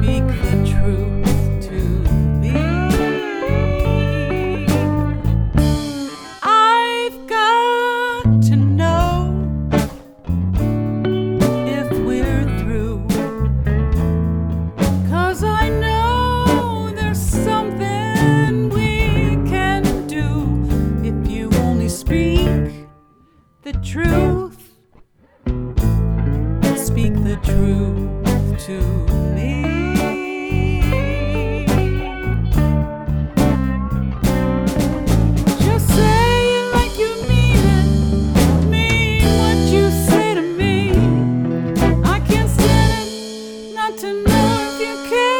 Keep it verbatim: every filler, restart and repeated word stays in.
speak the truth to me. I've got to know if we're through, 'cause I know there's something we can do if you only speak the truth. Speak the truth to me. Just say it like you mean it, mean what you say to me. I can't stand it not to know if you care.